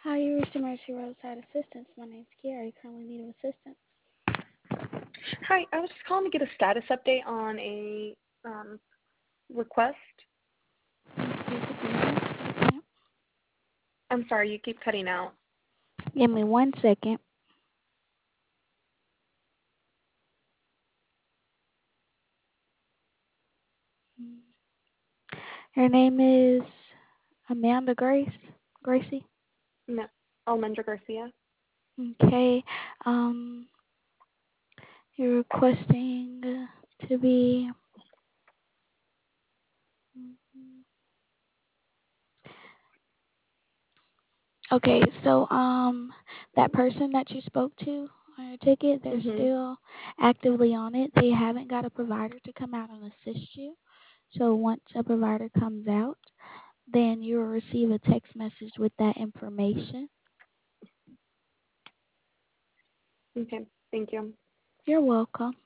Hi, you reached Emergency Roadside Assistance. My name's Kiara. You currently need assistance. Hi, I was just calling to get a status update on a request. I'm sorry, you keep cutting out. Give me 1 second. Her name is Amanda Gracie. No, Almendra Garcia. Okay. Um, you're requesting to be. Okay, so that person that you spoke to on your ticket, they're Mhm. still actively on it. They haven't got a provider to come out and assist you. So once a provider comes out, then you will receive a text message with that information. Okay, thank you. You're welcome.